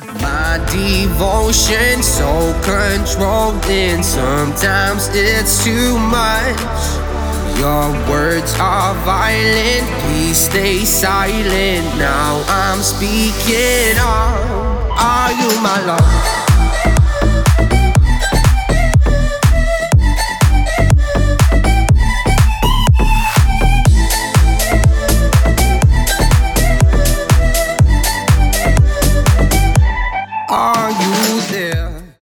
My devotion so controlling, sometimes it's too much. Your words are violent, please stay silent. Now I'm speaking up. Are you my love?